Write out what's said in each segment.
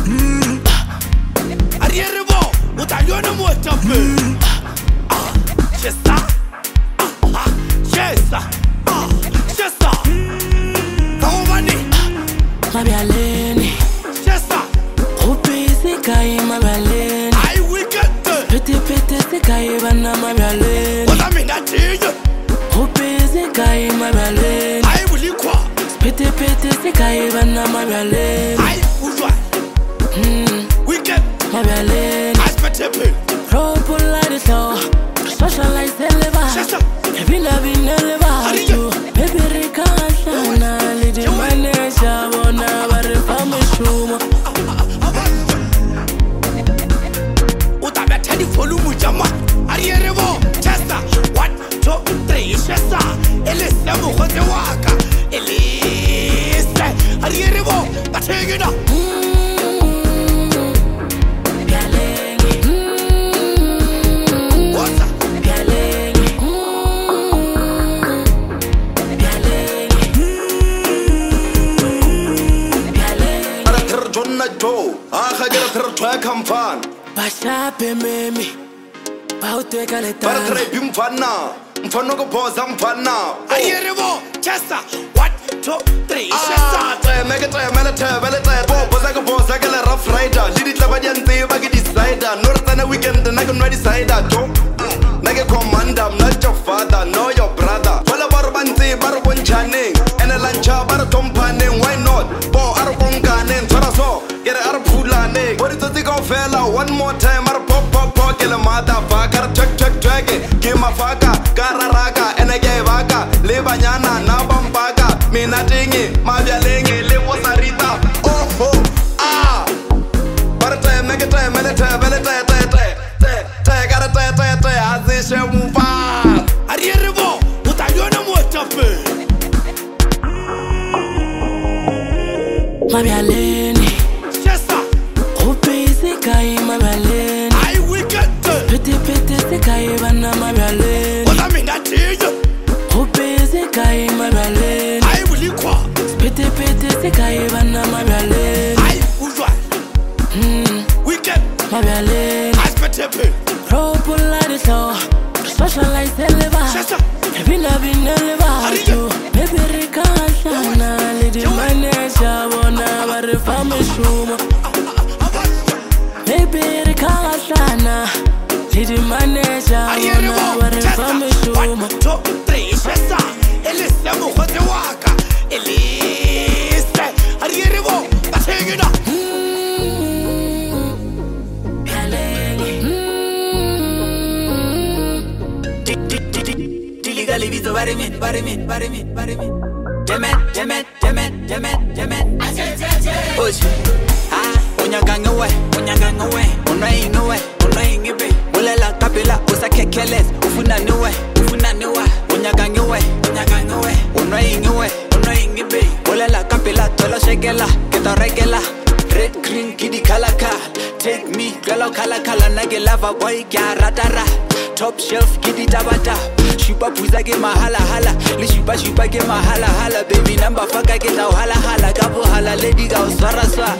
Arieribo, utaliona muetape. Chesa, chesa, chesa. Kaumani, Mabialeni, chesa. Rupisi kai mabialeni. I wicked. Pete se kai bana mabialeni. What I mean that is. Rupisi kai mabialeni. I will equal. Pete se kai bana mabialeni. I usual. Wicked. Mabialeni. I spent a bit. Ropola de so, socialize eleva. Chesa. Vina eleva. Baby rikashana, lidi manesha bona bare famishuma. Utabetedi volume jama. Arieribo, chesa. 1, 2, 3, chesa. Elise mukhoze waka. Elise. Arieribo, bategina. Bashape memi, bauteka leta. Arieribo, chesa. 1, 2, 3, chesa. Weekend and I can ready side that joke. Nigga commander, I'm not your father, nor your brother. Wala barbanti, barabon channing, and a lancha, baratompanning, why not? Bo arabonganin, Toraso, get a arapulane. What is the thing of fella? One more time, pop, get a motherfucker, check it. Give my faka, kararaga, and a gay vaca, lebanyana, nabampaga, minatingi, mabialingi, lewosarita. Arieribo, utaliona muetape. Mabialeni, Chesa. Rupisi kai mabialeni. I wicked. Pete se kai bana mabialeni. What I mean that is. Rupisi kai mabialeni. I will equal. Pete se kai bana mabialeni. I usual. Wicked. Mabialeni. I spent a bit. Ropola de so, socialize eleva. Chesa. Vina eleva. Baby rikashana, lidi manesha bona bare famishuma. Baby rikashana, lidi manesha bona bare famishuma. 1, 2, 3, chesa. Elise mukhoze waka. Elise. Arieribo, bategina. Livizo barimi. Demet. Push. Unyagang away. Unai be. Ulela kapila usa kekeles. Ufuna niwe. Unyagang away. Unai be. Ulela kapila tolo shekela. Keta regela. Red, green, giddy, color. Take me, galo, color, nage lava boy, ratara. Top shelf, giddy, tabata. Shiba puza get mahala. Li shiba get mahala. Baby number fucker get out hala. Gabu hala, lady go sarasa.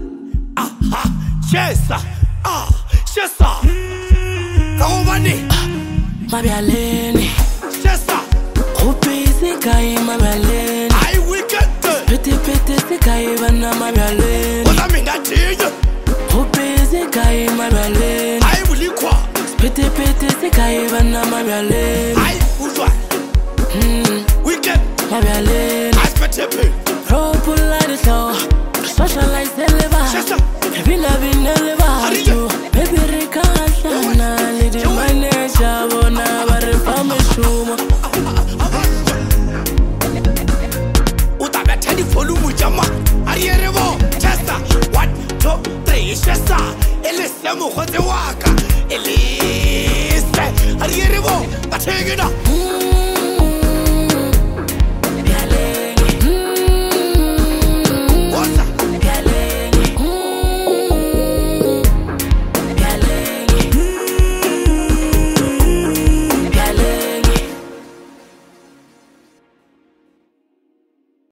Chesa. Chesa. Kaumani. Mabialeni, Chesa. Rupisi kai mabialeni. I wicked. Pete se kai bana mabialeni. What I mean that is. Rupisi kai mabialeni. I will equal. Pete se kai bana mabialeni. I usual. Wicked. Mabialeni. I spent a bit. Ropola de so, socialize eleva. Chesa. Vina eleva. Baby rikashana, lidi manesha bona bare famishuma. Utabetedi volume jama. Arieribo, chesa. 1, 2, 3, chesa. Elise mukhoze waka.